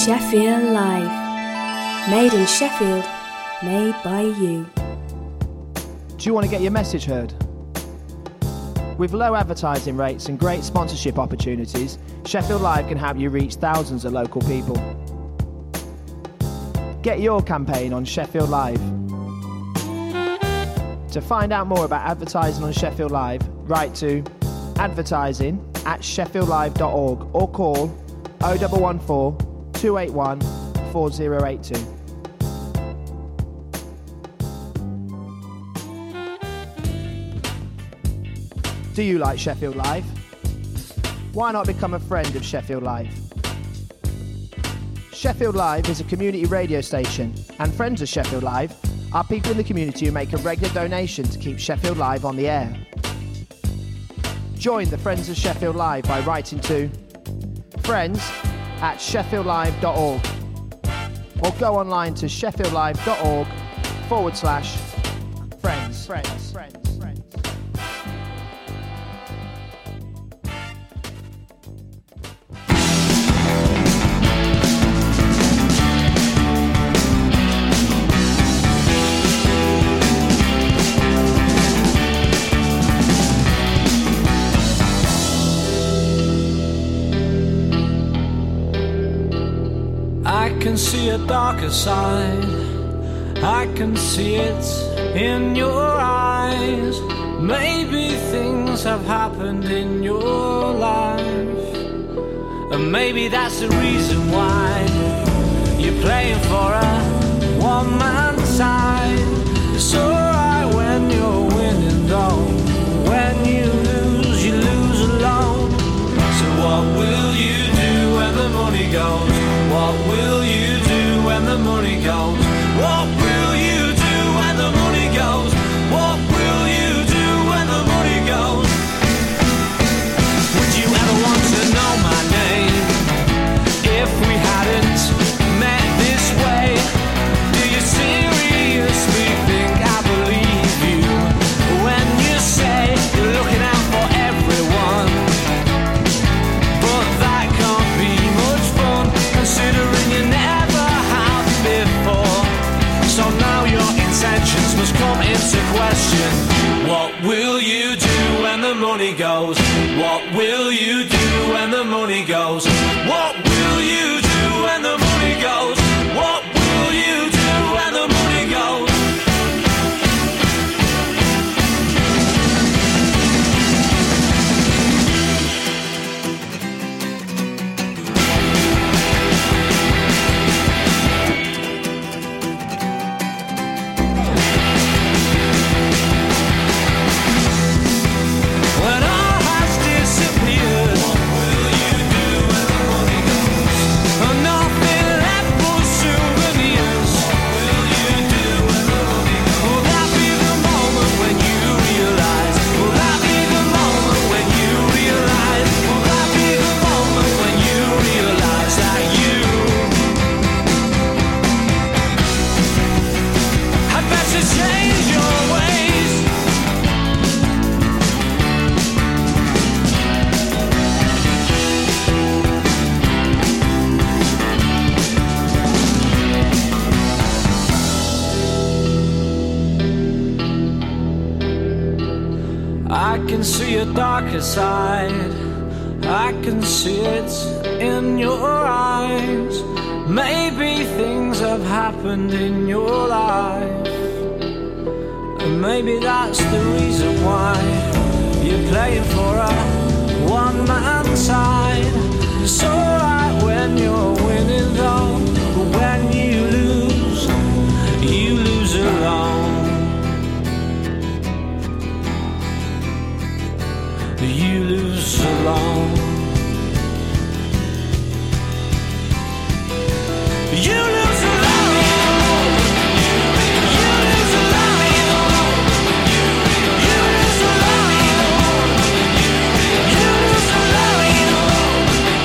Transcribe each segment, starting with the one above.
Sheffield Live. Made in Sheffield, made by you. Do you want to get your message heard? With low advertising rates and great sponsorship opportunities, Sheffield Live can help you reach thousands of local people. Get your campaign on Sheffield Live. To find out more about advertising on Sheffield Live, write to advertising@sheffieldlive.org or call 0114 281 4082. Do you like Sheffield Live? Why not become a friend of Sheffield Live? Sheffield Live is a community radio station, and friends of Sheffield Live are people in the community who make a regular donation to keep Sheffield Live on the air. Join the Friends of Sheffield Live by writing to friends@sheffieldlive.org or go online to sheffieldlive.org/friends. I can see a darker side, I can see it in your eyes. Maybe things have happened in your life, and maybe that's the reason why you're playing for a one-man side. It's alright when you're winning though, when you lose alone. So what will you do when the money goes? What will you do when the money goes? What will you do when the money goes? What will you do when the money goes? Would you ever want to know my name if we hadn't met this way? Do you seriously think I believe you when you say you're looking out for everyone? But that can't be much fun, considering you never have before. So now your intentions must come into question. What will you do when the money goes? What will you do when the money goes? What will you do when the money goes? What will you do when the money goes? When all has disappeared, what will you do when the money goes? And nothing left but souvenirs. What will you do when the money goes? Will that be the moment when you realize? Will that be the moment when you realize? Will that be the moment when you realize that you had better change your ways? I can see a darker side, I can see it in your eyes. Maybe things have happened in your life, and maybe that's the reason why you're playing for a one-man side. It's alright when you're winning though, but when you lose alone. You lose alone. You lose alone. You lose alone. You lose alone. You lose alone.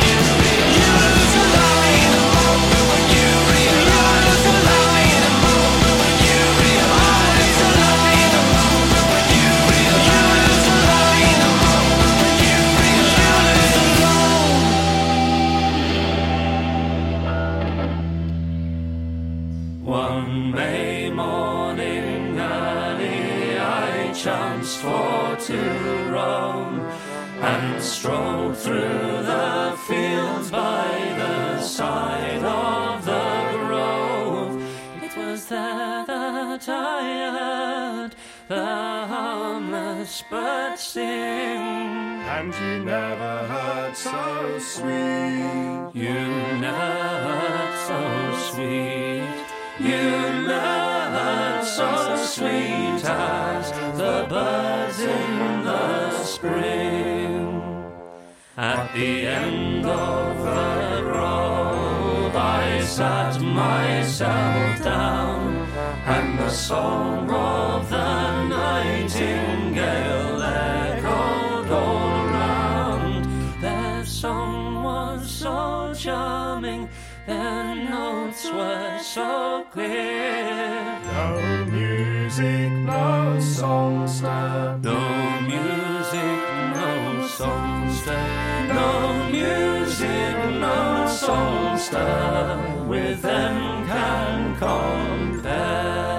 One May morning early I chanced for to roam, and strolled through the fields by the side of the grove. It was there that I heard the harmless bird sing. And you never heard so sweet. You never heard so sweet. You never heard so sweet as the birds in the spring. At the end of the grove I sat myself down, and the song of the nightingale echoed all around. Their song was so charming, their notes were so clear. No music, no songster. No music, no songster. No music, no songster with them can compare.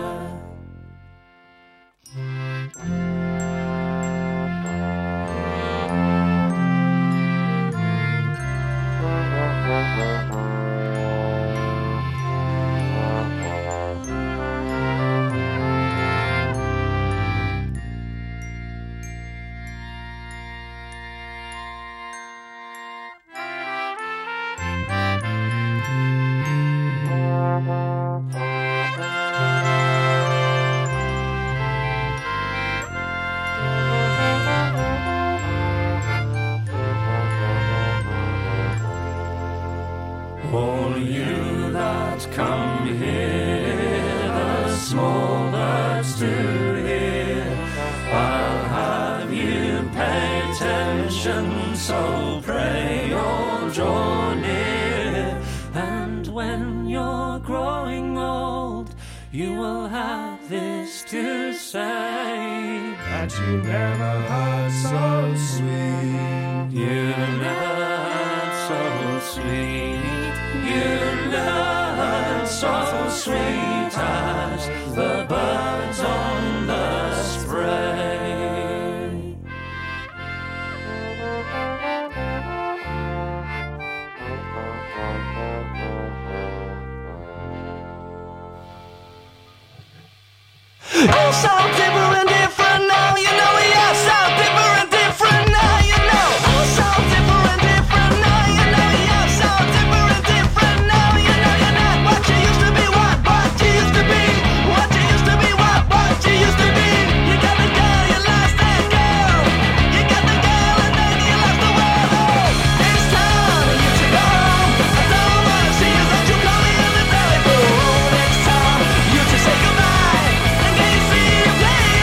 All you that come here, the small birds to hear, I'll have you pay attention, so pray all draw near. And when you're growing old, you will have this to say, That you never heard so sweet. you never heard so sweet. You learn so sweet as the birds on the spray. Oh, so different, different now, you know. Yeah, so different, different now, you know. Oh, so different, different now, you know. Yeah, so different, different now, you know. You're not what you used to be, what you used to be, what you used to be, what you used to be. You got the girl, you lost that girl. You got the girl and then you lost the world. Oh, it's time for you to go home. I don't wanna see you, that you call me in the telephone. It's time for you to say goodbye. And can you see you play?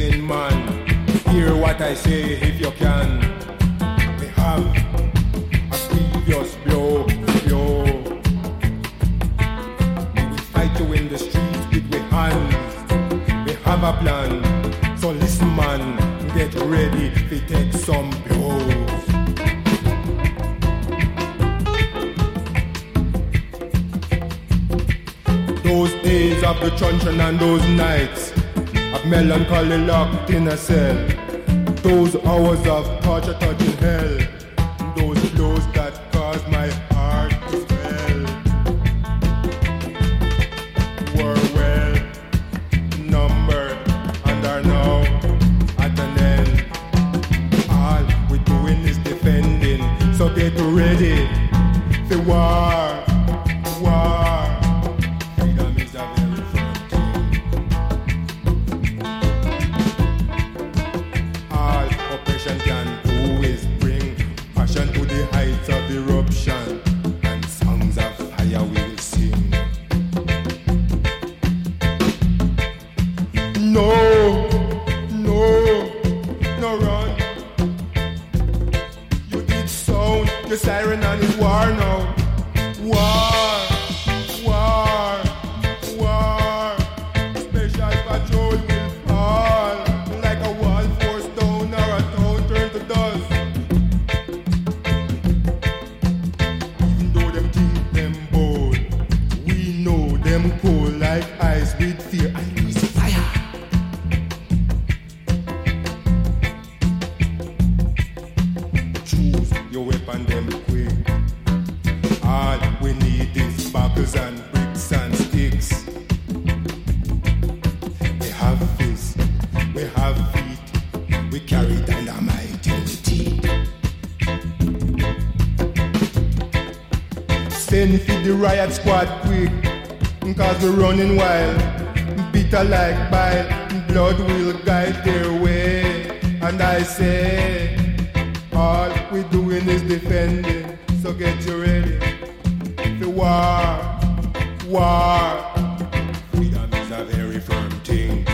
blessing, man. Hear what I say if you can. We have a previous blow. We will fight you in the streets with our hands. We have a plan. So listen, man, get ready to take some blows. Those days of the truncheon and those nights of melancholy locked in a cell, those hours of torture touching hell, those blows that caused my heart to swell, were well numbered and are now at an end. All we're doing is defending, so get ready for war. Freedom is a very firm thing. All oppression can do is bring passion to the heights of eruption, and songs of fire we will sing. No run. You did sound the siren and it's war now. War. Special patrol will fall like a wall forced down or a town turned to dust. Even though them think them bold, we know them cold like ice with fear and we see fire. Choose your weapon, them quick. All we need is buckles and bricks and sticks. We have fists, we have feet, we carry dynamite in the teeth. Send for the riot squad quick, cause we're running wild. Bitter like bile, blood will guide their way. And I say, all we're doing is defending, so get you ready. The war. Freedom is a very firm thing.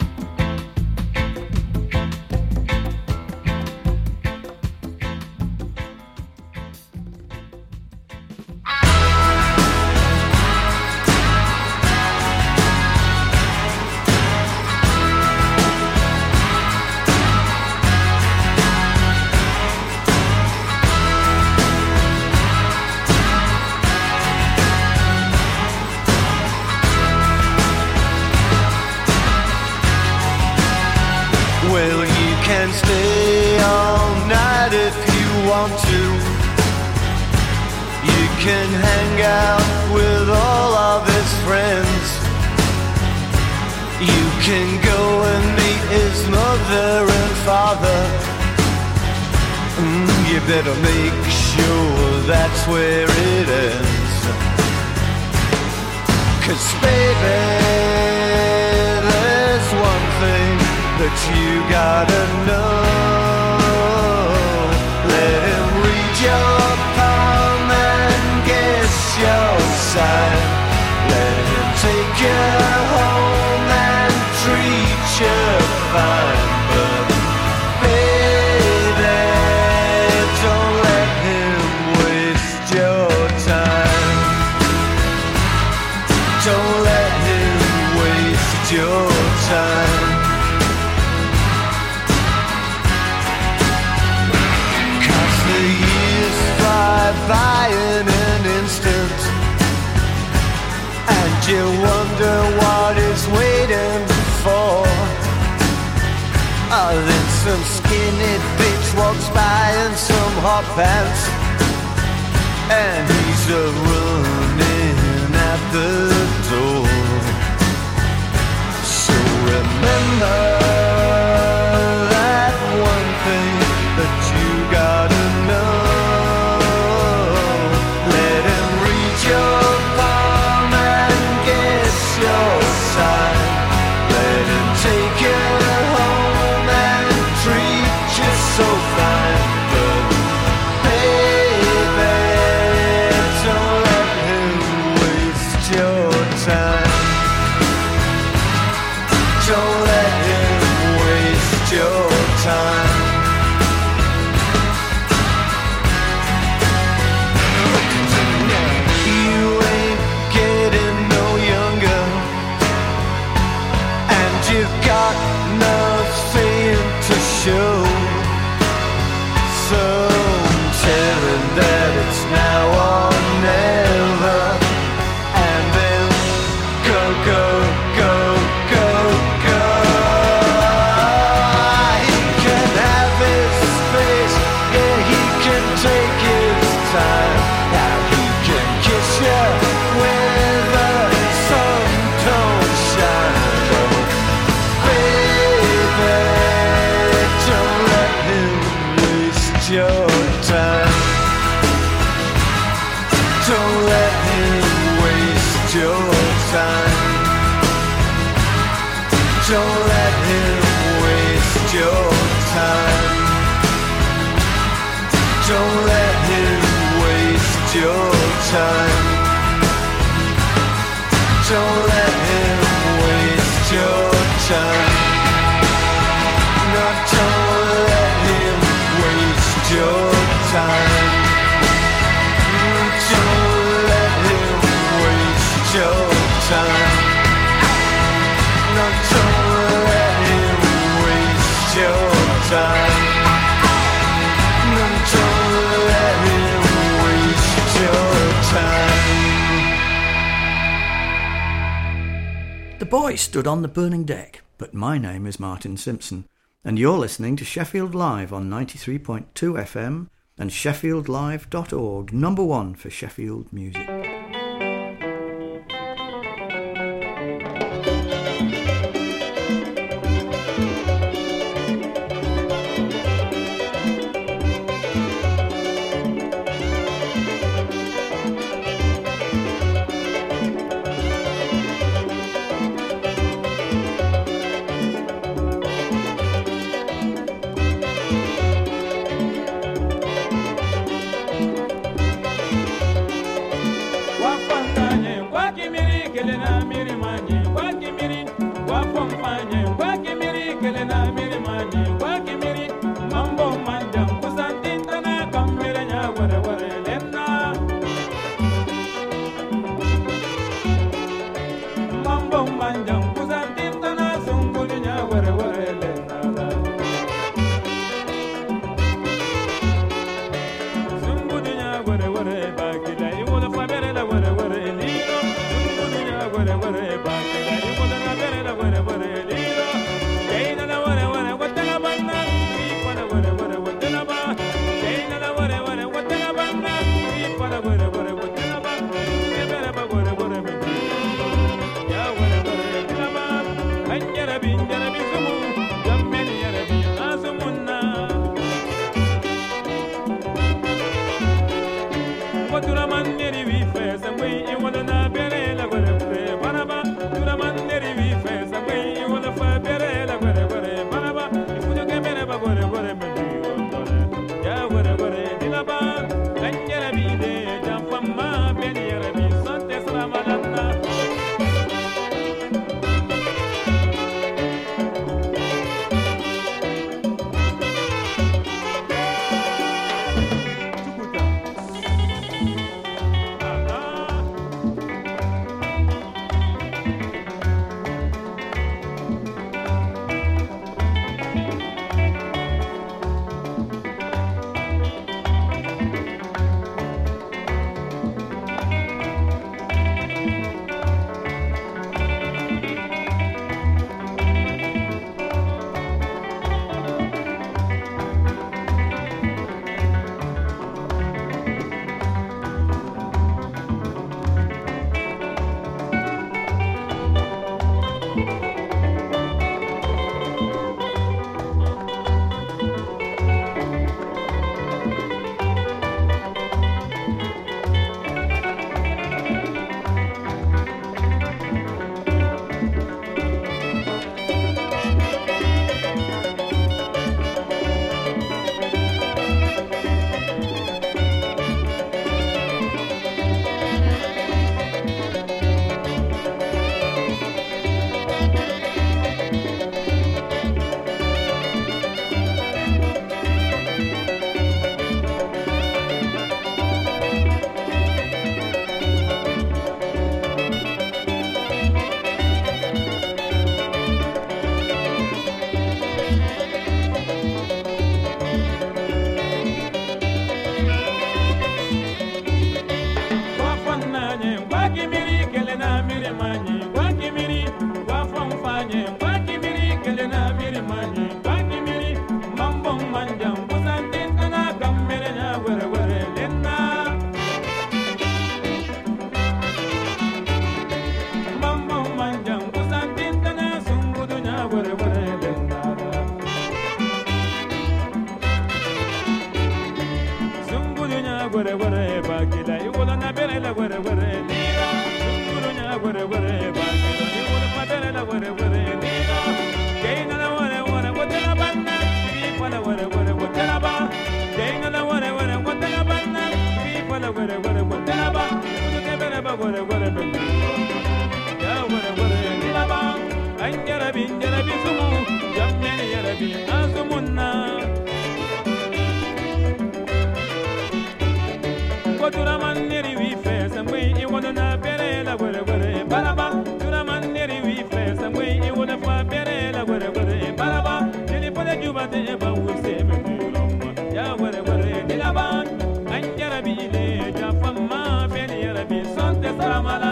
Well, you can stay all night if you want to. You can hang out with all of his friends. You can go and meet his mother and father. You better make sure that's where it ends. 'Cause baby, there's one thing that you gotta know. Let him read your palm and guess your sign. Let him take you home and treat you fine. But baby, don't let him waste your time. Don't let him waste your time. By in an instant, and you wonder what it's waiting for. Oh, then some skinny bitch walks by in some hot pants, and he's a running at the door. So remember that one thing that you gotta know. Don't let him your time. Don't let him waste your time. Don't let him waste your time. Don't let him waste your time. Don't let him waste your time. No, don't let him waste your time. Don't let him waste your time. No, don't let him waste your time. No, don't let him waste your time. The boy stood on the burning deck, but my name is Martin Simpson, and you're listening to Sheffield Live on 93.2 FM and sheffieldlive.org, number one for Sheffield music. were were nida Tungurunya were were Bakira ni wole patara la were were nida Keina la were were wotela banna Pipa la were were wotela ba Keina la were were wotela banna Pipa la were were wotela ba Tuke bere ba were were bendu Ya were were nida ba Anjara bi sumu Jammeni yara bi azumunna Tura maneri we face and we you wanna na perela were were balaba tura maneri we face and we you wanna fa perela were were balaba dili pole juba de ba we se me ya were were dilaba anjara bi le ja fama peli yara bi sonte salamala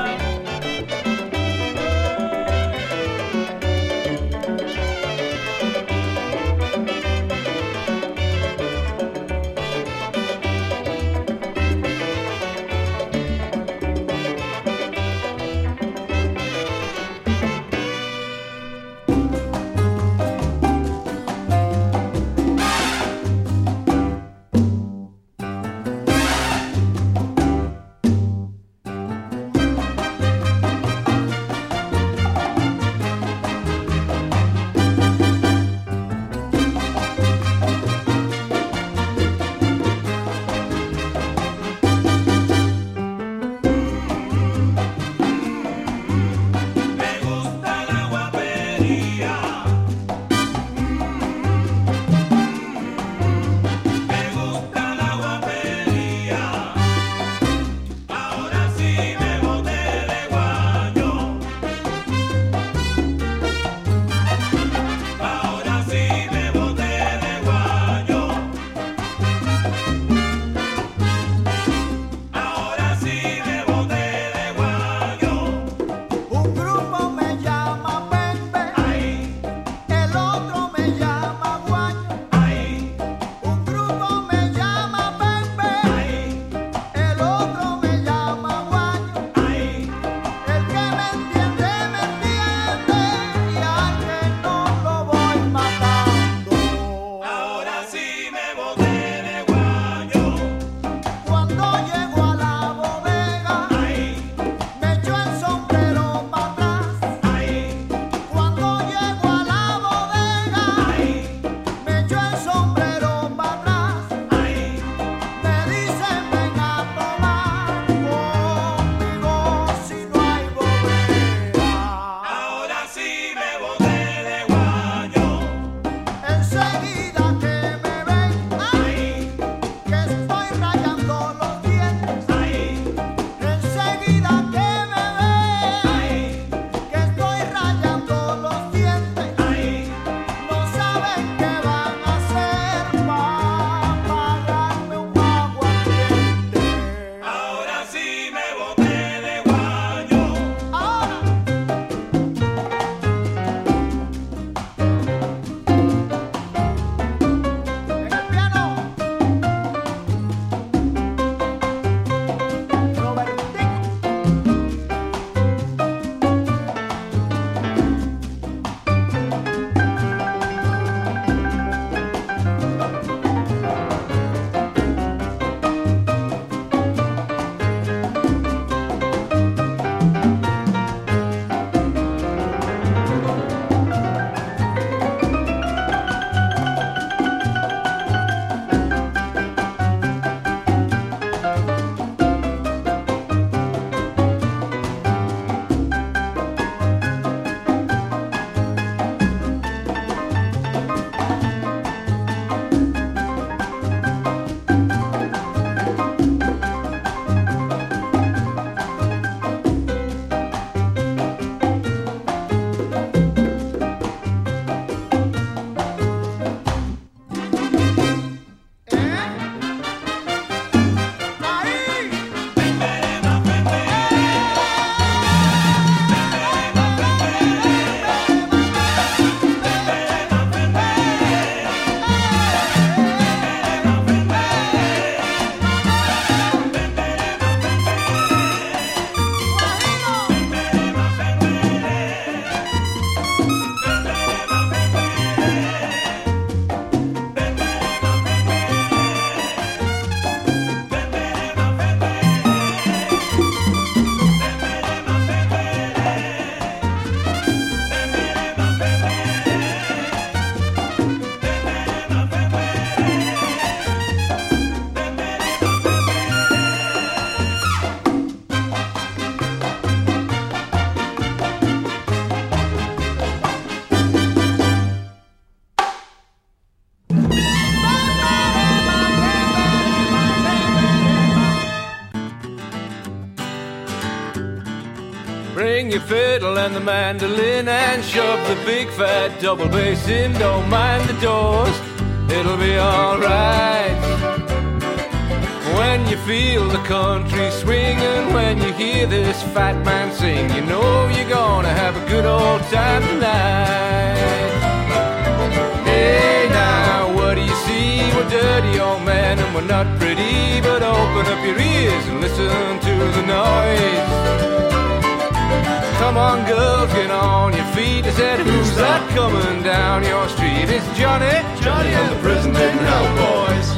Bring your fiddle and the mandolin and shove the big fat double bass in. Don't mind the doors, it'll be alright. When you feel the country swinging, when you hear this fat man sing, you know you're gonna have a good old time tonight. Hey now, what do you see? We're dirty old man and we're not pretty, but open up your ears and listen to the noise. Come on girls, get on your feet. I said, who's that coming down your street? It's Johnny, Johnny and the Prison Didn't Help Boys.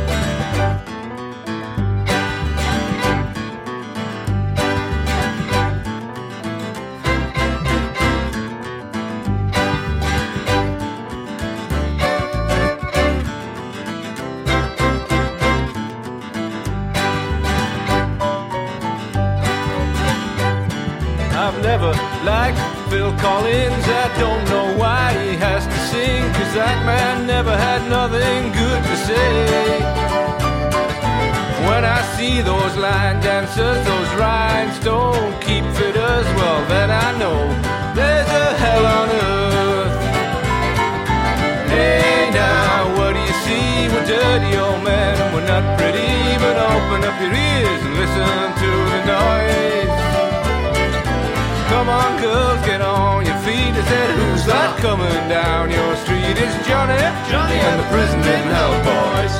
Never liked Phil Collins, I don't know why he has to sing, 'cause that man never had nothing good to say. When I see those line dancers, those rhinestone keep fitters, well then I know there's a hell on earth. Hey now, what do you see? We're dirty old men and we're not pretty, but open up your ears and listen to the noise. Come on girls, get on your feet. I said, who's that coming down your street? It's Johnny, Johnny and the Prison Didn't Help Boys.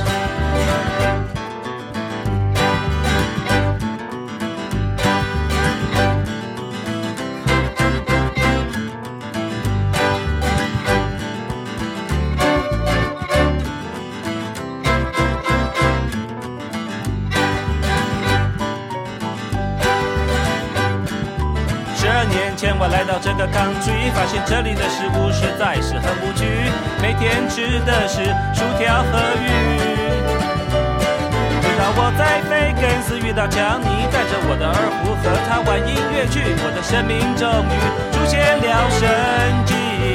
我来到这个 country， 发现这里的食物实在是很无趣，每天吃的是薯条和鱼。直到我在菲根斯遇到强尼，带着我的二胡和他玩音乐剧，我的生命终于出现了生机。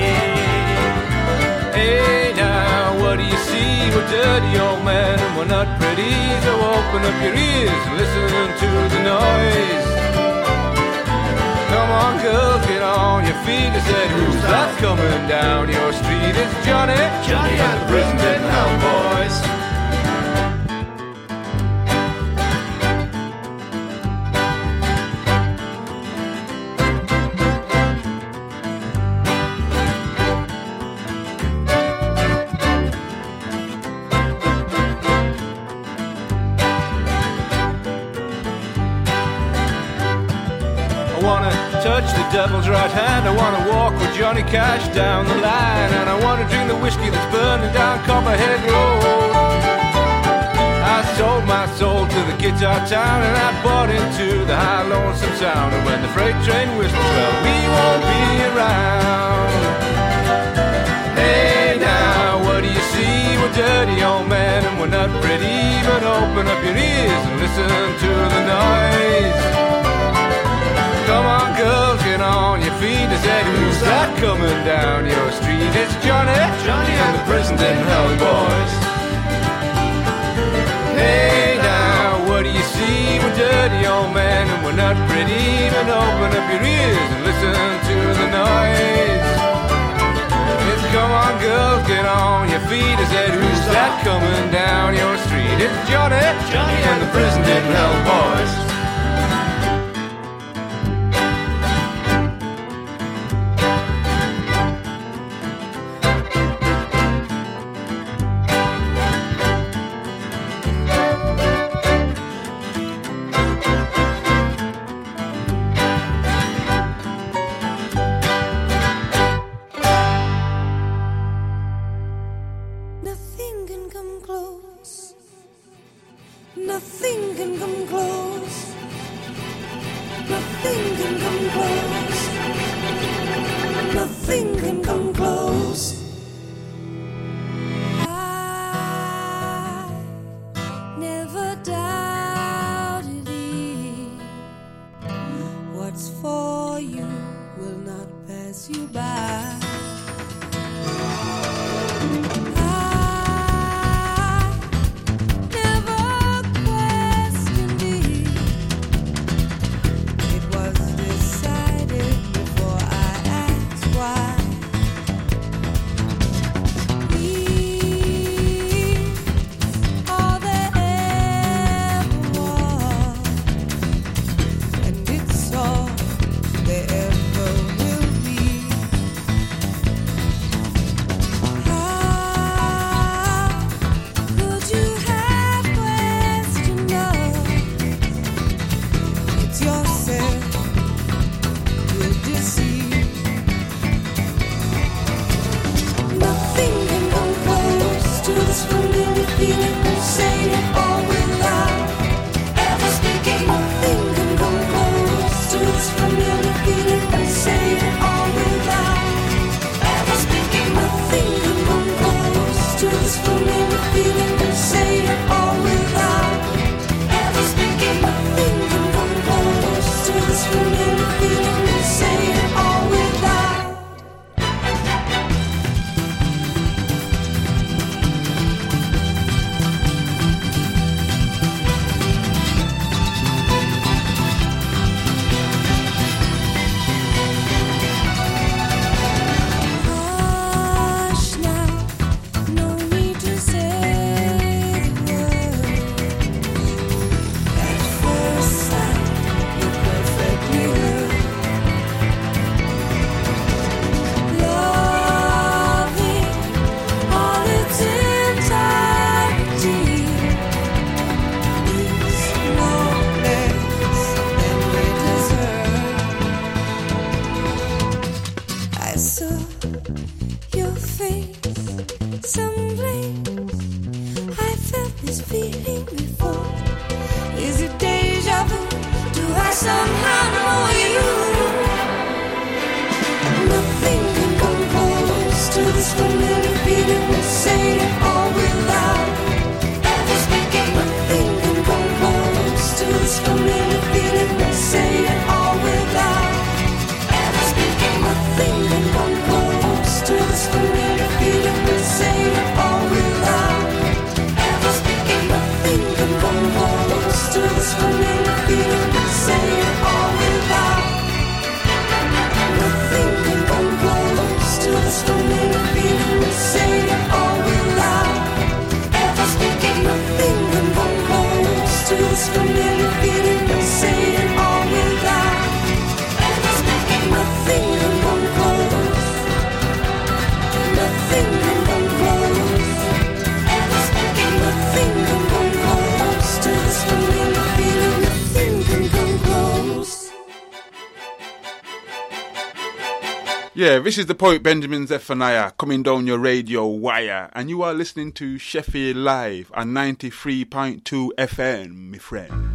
Hey now, what do you see? We're dirty old men and we're not pretty, so open up your ears and listen to the noise. Come on girls, get on your feet. I said, who's that coming down your street? It's Johnny, Johnny and the Prison Didn't Help Boys. Touch the devil's right hand. I wanna walk with Johnny Cash down the line, and I wanna drink the whiskey that's burning down Copperhead Road. I sold my soul to the guitar town, and I bought into the high lonesome sound. And when the freight train whistles, well, we won't be around. Hey now, what do you see? We're dirty old men and we're not pretty, but open up your ears and listen to the noise. Come on girls, get on your feet. I said, who's that coming down your street? It's Johnny, Johnny and the Prison Didn't Help Boys. Hey now, what do you see? We're dirty old men and we're not pretty, but open up your ears and listen to the noise. It's come on girls, get on your feet. I said, who's that coming down your street? It's Johnny, Johnny and the Prison Didn't Help Boys. It was decided someplace. I felt this feeling before. Is it deja vu? Do I somehow know you? Nothing can come close to this familiar feeling. We say it all without ever speaking. Nothing can come close to this familiar feeling. We say it all without ever speaking. Nothing can come close to this familiar feeling. We say it all without ever speaking. Nothing can come close to this familiar feeling. We say it all without. Nothing can come close to this familiar feeling. We say it all without ever speaking. Nothing can come close to this familiar feeling. We say it all without ever speaking. Nothing can come close. Nothing can come close. Ever speaking. Nothing can come close to this familiar feeling. Nothing can come close. Yeah, this is the poet Benjamin Zephaniah coming down your radio wire, and you are listening to Sheffield Live on 93.2 FM, my friend.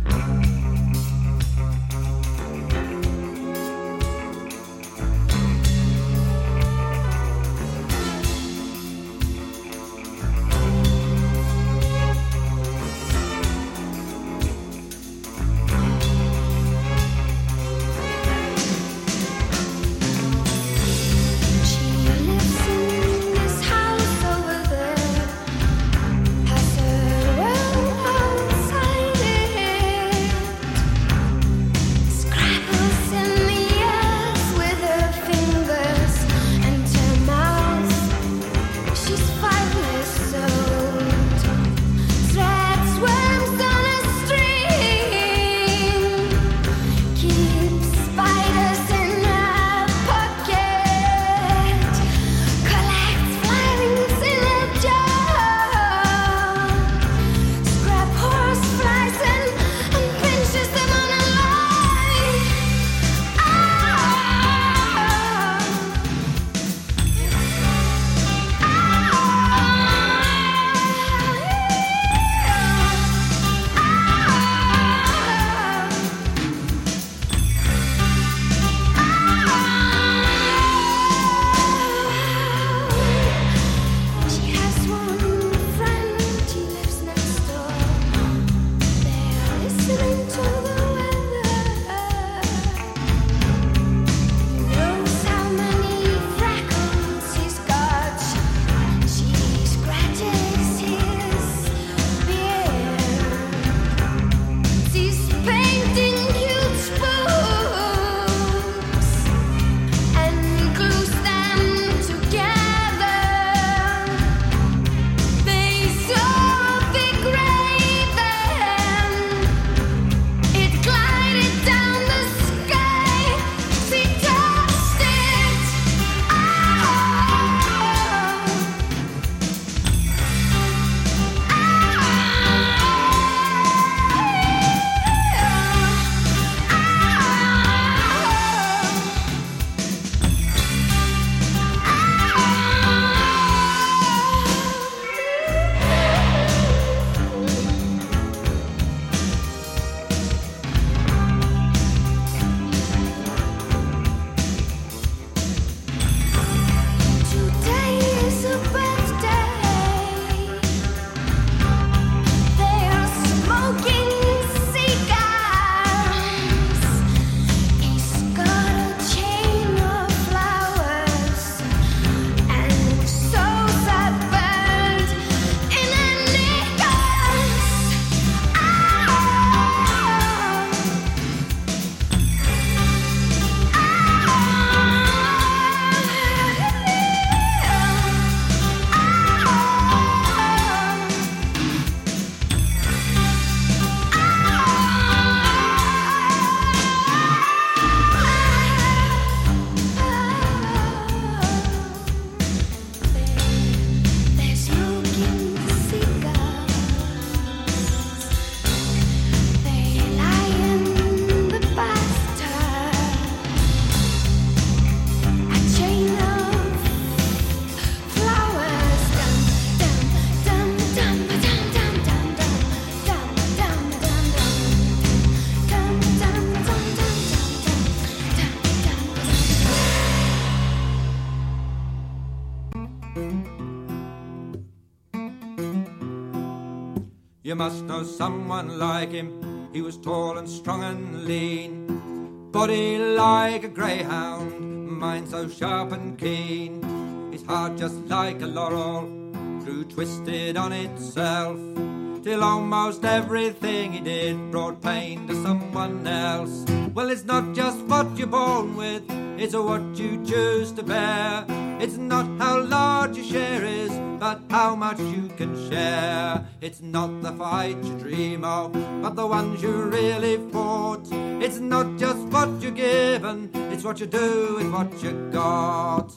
She lives in this house over there. Has her well outside it. You must know someone like him. He was tall and strong and lean, body like a greyhound, mind so sharp and keen. His heart just like a laurel grew twisted on itself, till almost everything he did brought pain to someone else. Well, it's not just what you're born with, it's what you choose to bear. It's not how large your share is, but how much you can share. It's not the fight you dream of, but the ones you really fought. It's not just what you're given, it's what you do with what you got.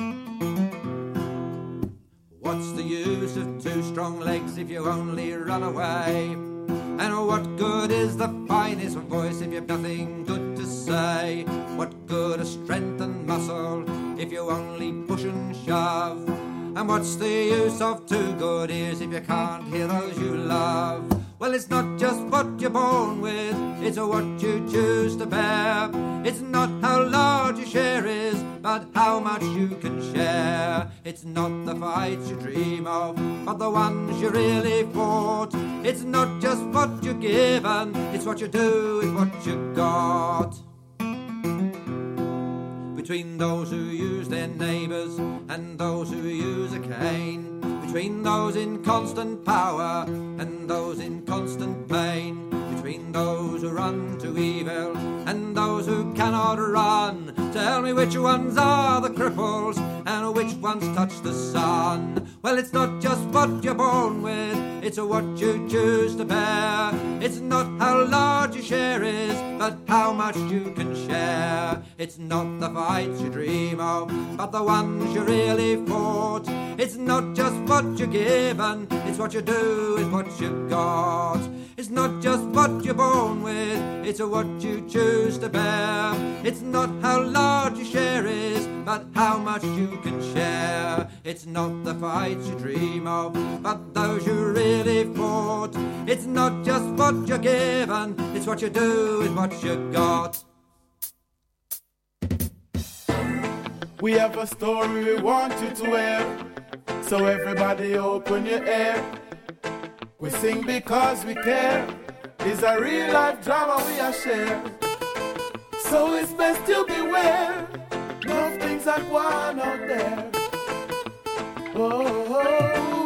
What's the use of two strong legs if you only run away? And what good is the finest voice if you've nothing good to say? What good are strength and muscle if you only push and shove? And what's the use of two good ears if you can't hear those you love? Well, it's not just what you're born with, it's what you choose to bear. It's not how large your share is, but how much you can share. It's not the fights you dream of, but the ones you really fought. It's not just what you're given, it's what you do with what you got. Between those who use their neighbours and those who use a cane, between those in constant power and those in constant pain, between those who run to evil and those who cannot run, tell me which ones are the cripples and which ones touch the sun. Well, it's not just what you're born with, it's what you choose to bear. It's not how large your share is, but how much you can share. It's not the fights you dream of, but the ones you really fought. It's not just what you're given, it's what you do with what you got. It's not just what you're born with, it's what you choose to bear. It's not how large your share is, but how much you can share. It's not the fights you dream of, but those you really fought. It's not just what you're given, it's what you do with what you got. We have a story we want you to hear, so everybody open your ear. We sing because we care. It's a real life drama we are share. So it's best you beware. No things are going out there. Oh,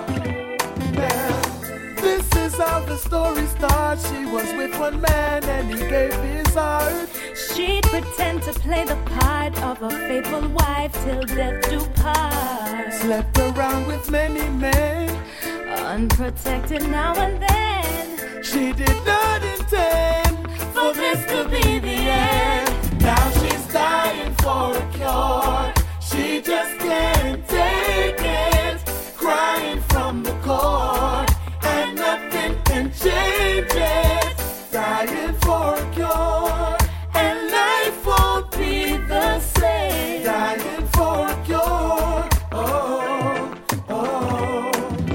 yeah. This is how the story starts. She was with one man and he gave his heart. She'd pretend to play the part of a faithful wife till death do part. Slept around with many men, unprotected now and then. She did not intend for this to be the end. Now she's dying for a cure. She just can't take it, crying from the core, and nothing can change it. Dying for a cure, and life won't be the same. Dying for a cure. Oh, oh.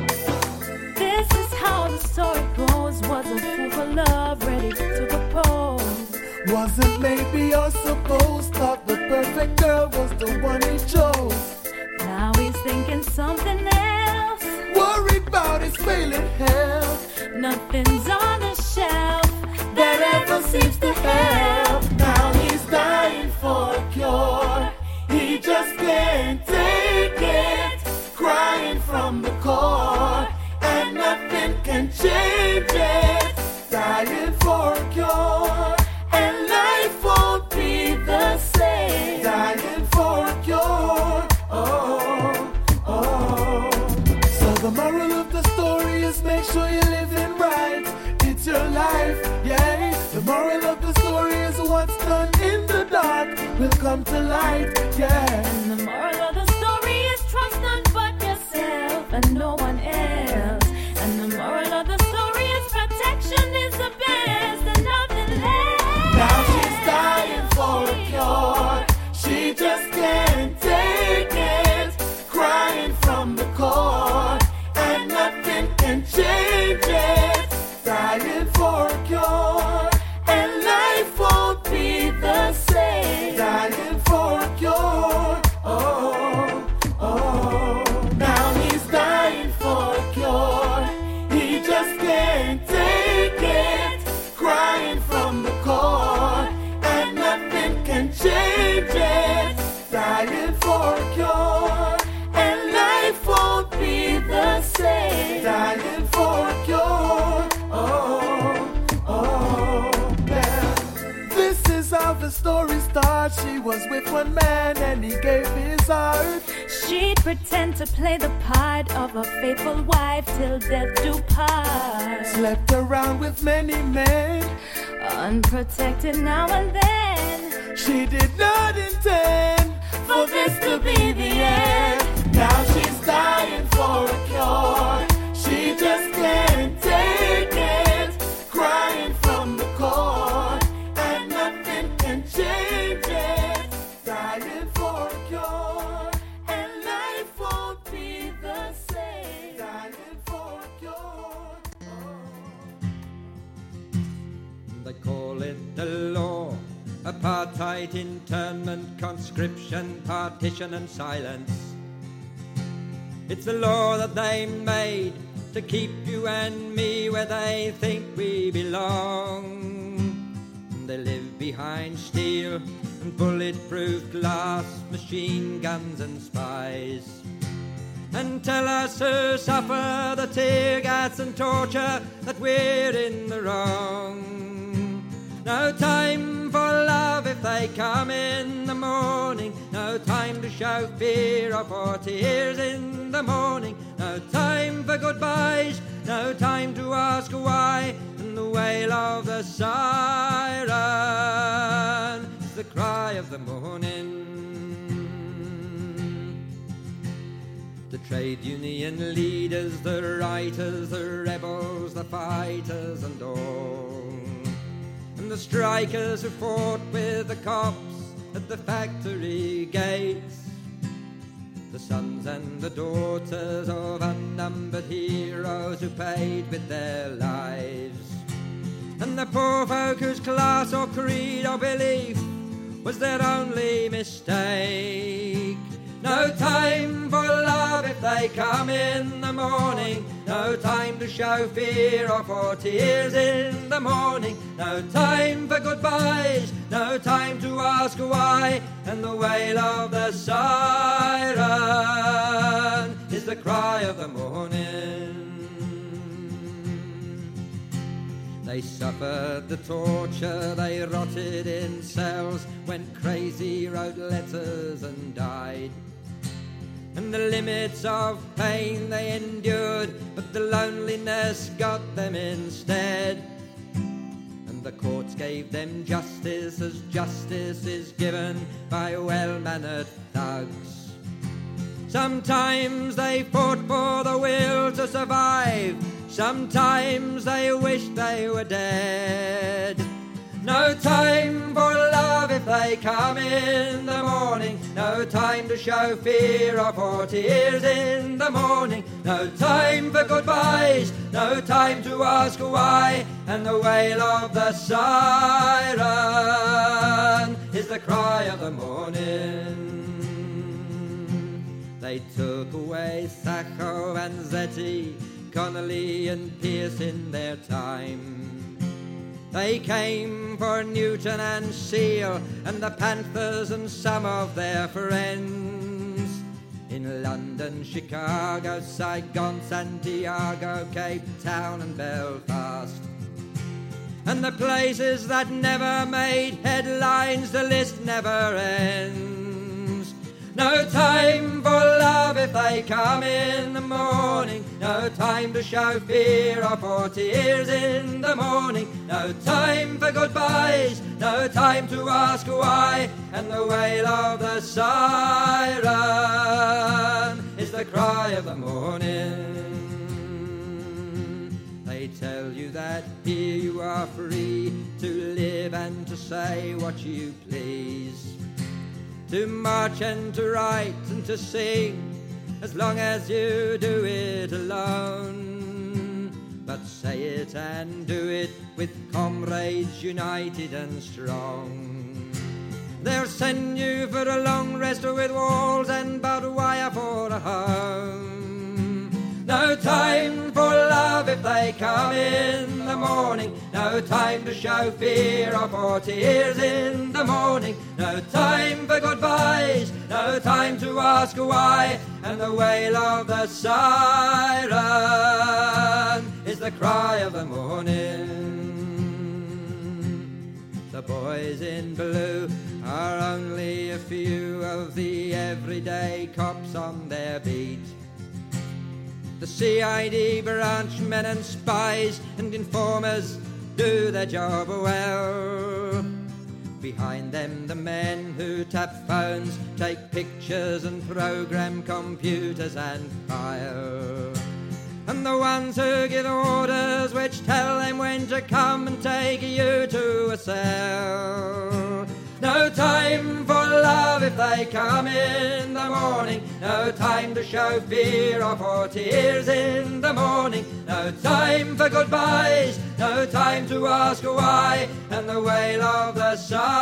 This is how the story goes. Was a fool for love, ready to propose. Wasn't maybe or supposed. Thought the perfect girl was the one he chose. Now he's thinking something else. Worried about his failing health. Nothing's on the shelf that ever seems to help. Now he's dying for a cure. He just can't take it, crying from the core, and nothing can change it. Dying for a cure, and life won't be the same. Dying for a cure. Oh, oh. So the moral of the story is make sure you're living right. It's your life, yeah. The moral of the story is what's done in the dark will come to light, yeah. And the moral of the story is trust none but yourself and no one else. And the moral of the story is protection is the best and nothing less. Now she's dying for a cure. She just can't take it, crying from the core, and nothing can change it. Dying for a cure, and life won't be the same. Dying for a cure. Oh, oh. Now he's dying thought she was with one man and he gave his heart. She'd pretend to play the part of a faithful wife till death do part. Slept around with many men, unprotected now and then. She did not intend for this to be the end. Now she's dying for a cure. She just can't take it, crying from the core, and nothing can change it. Dying for a cure, and life won't be the same. Dying for a cure. They call it the law. Apartheid, internment, conscription, partition and silence. It's the law that they made to keep you and me where they think we belong. They live behind steel and bulletproof glass, machine guns and spies, and tell us who suffer the tear gas and torture that we're in the wrong. No time for love if they come in the morning. No time to show fear or for tears in the morning. No time for goodbyes. No time to ask why. And the wail of the siren is the cry of the morning. The trade union leaders, the writers, the rebels, the fighters and all, and the strikers who fought with the cops at the factory gates, the sons and the daughters of unnumbered heroes who paid with their lives, and the poor folk whose class or creed or belief was their only mistake. No time for love if they come in the morning. No time to show fear or for tears in the morning. No time for goodbyes. No time to ask why. And the wail of the siren is the cry of the morning. They suffered the torture, they rotted in cells, went crazy, wrote letters and died. And the limits of pain they endured, but the loneliness got them instead. And the courts gave them justice as justice is given by well-mannered thugs. Sometimes they fought for the will to survive, sometimes they wished they were dead. No time for love if they come in the morning. No time to show fear or for tears in the morning. No time for goodbyes. No time to ask why. And the wail of the siren is the cry of the morning. They took away Sacco and Zetti, Connolly and Pierce in their time. They came for Newton and Seal and the Panthers and some of their friends. In London, Chicago, Saigon, Santiago, Cape Town and Belfast. And the places that never made headlines, the list never ends. No time for love if they come in the morning. No time to show fear or for tears in the morning. No time for goodbyes. No time to ask why. And the wail of the siren is the cry of the morning. They tell you that here you are free to live and to say what you please, to march and to write and to sing, as long as you do it alone. But say it and do it with comrades united and strong. They'll send you for a long rest with walls and barbed wire for a home. No time for love if they come in the morning. No time to show fear or for tears in the morning. No time for goodbyes. No time to ask why. And the wail of the siren is the cry of the morning. The boys in blue are only a few of the everyday cops on their beat. The CID branch men and spies and informers do their job well. Behind them the men who tap phones, take pictures and program computers and file. And the ones who give orders which tell them when to come and take you to a cell. No time for love if they come in the morning. No time to show fear or for tears in the morning. No time for goodbyes. No time to ask why. And the wail of the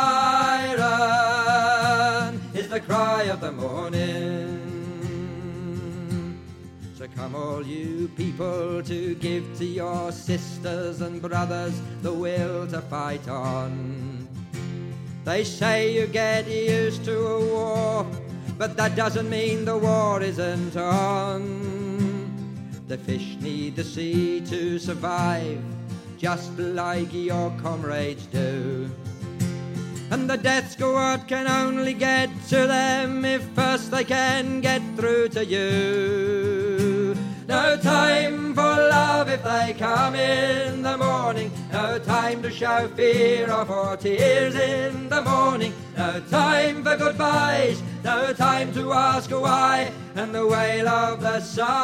siren is the cry of the morning. So come all you people to give to your sisters and brothers the will to fight on. They say you get used to a war, but that doesn't mean the war isn't on. The fish need the sea to survive, just like your comrades do. And the death squad can only get to them if first they can get through to you. No time for love if they come in the morning. No time to show fear or for tears in the morning. No time for goodbyes. No time to ask why. And the wail of the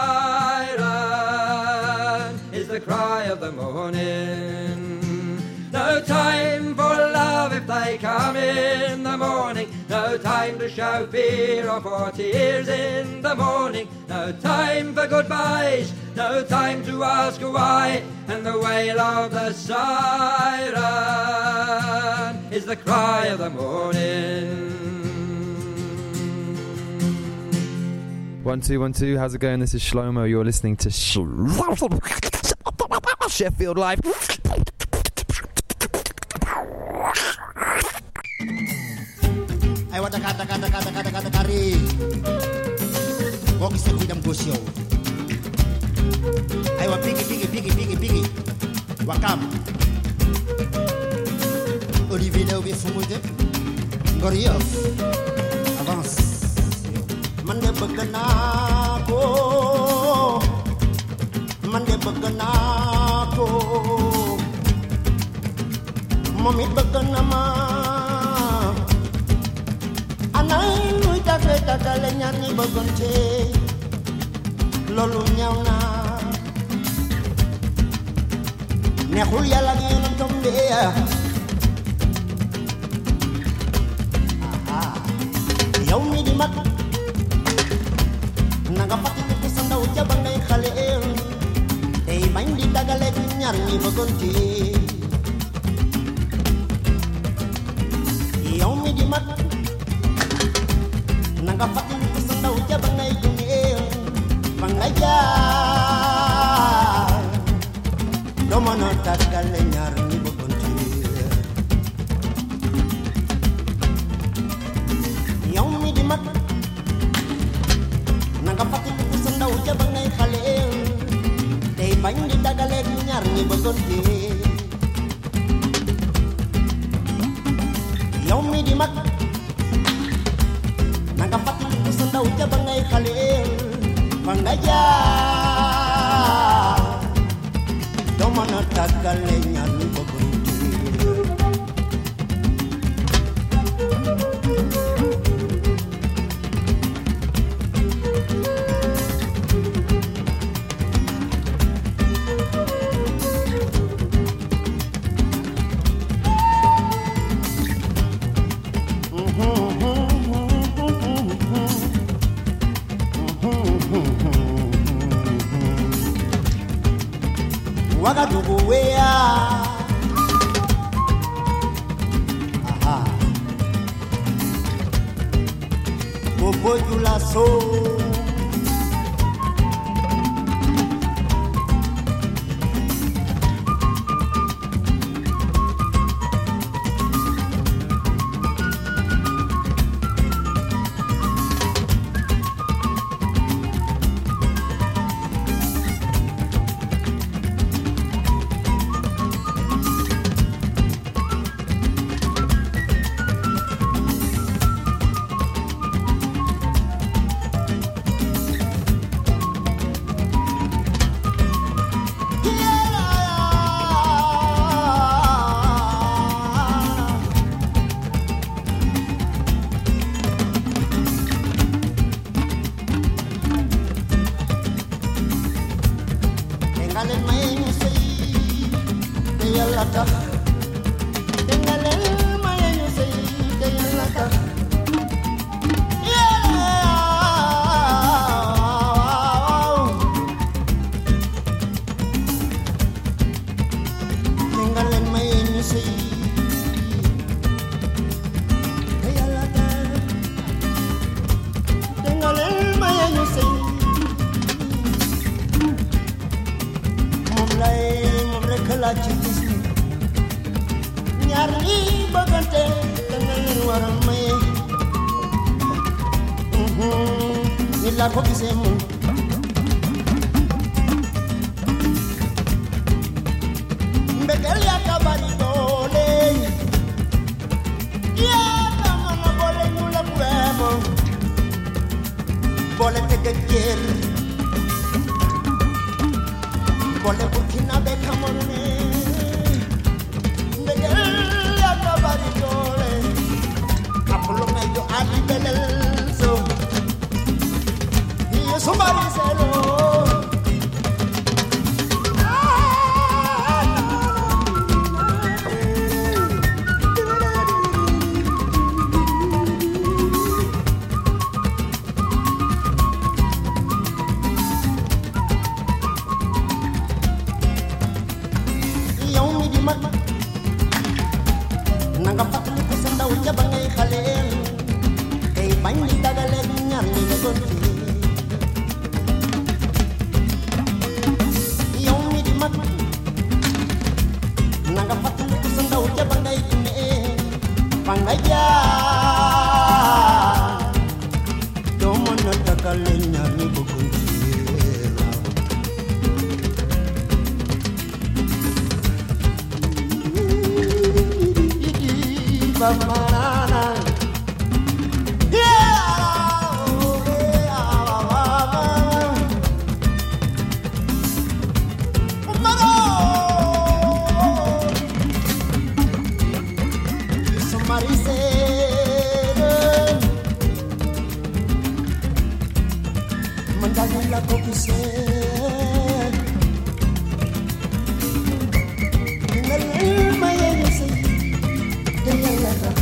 siren is the cry of the morning. No time for love if they come in the morning. No time to show fear or for tears in the morning. No time for goodbyes. No time to ask why. And the wail of the siren is the cry of the morning. 1 2 1 2. How's it going? This is Shlomo. You're listening to Sheffield Live. Ay wata kata kari. Kok bisa tidak gosyo. Ay wa pigi. Wakam. Olivier Léo bi fumude. Ngoriof. Avance. Man de bëgg naa ko. Moom it bëgg na ma. Anay luy tagale ñaar ñi bëggante loolu ñaaw na neexul yàlla ak yéen a tombe yow mi di mag na nga fàttaliku sa ndaw ca ba ngay xale tey bañ di tagale ñaar ñi bëggante yow mi di mag nanga fàttaliku sa ndaw ja ba ngay jógee ba nga jaar doo mën a tàggale ñaar ñi bëggante yow mi di mag nanga fàttaliku sa ndaw ja ba ngay xale tey bañ di tàggale ñaar ñi bëggante yow mi di mag nanga fàttaliku sa ndaw ja ba ngay xale fa nga jaar doo mën a tàggale ñaar ñu bëggante Wagadugu wea aha Bobo Julaso Nangaleen may ñu sëy te yàlla tax nangaleen may ñu sëy te yàlla tax nangaleen may ñu sëy te yàlla tax nangaleen may ñu sëy moom rek laa ci gis ñaar ñi bëggante da nga leen war a maye ni laa ko gisee moom mbëggeel yaa ka bari doole yaa ka mën a boole ñu la weemo boole tëgg jër boole Burkinabe Cameroun mbëggeel yaa ka bari doole apolo ngay jo abi belel so iyo somebody say no nanga fàttali ko sa ndaw ja ba ngay xaleel tey bañ di dagale ñaar ñi nga doon yow mi di mag nanga fàttali ko sa ndaw ja ba ngay dundee fa nga jaar doo mën a dagale ñaar ñi bëggoon Banana, somebody said, mandala la copise, nalma ya say, de la.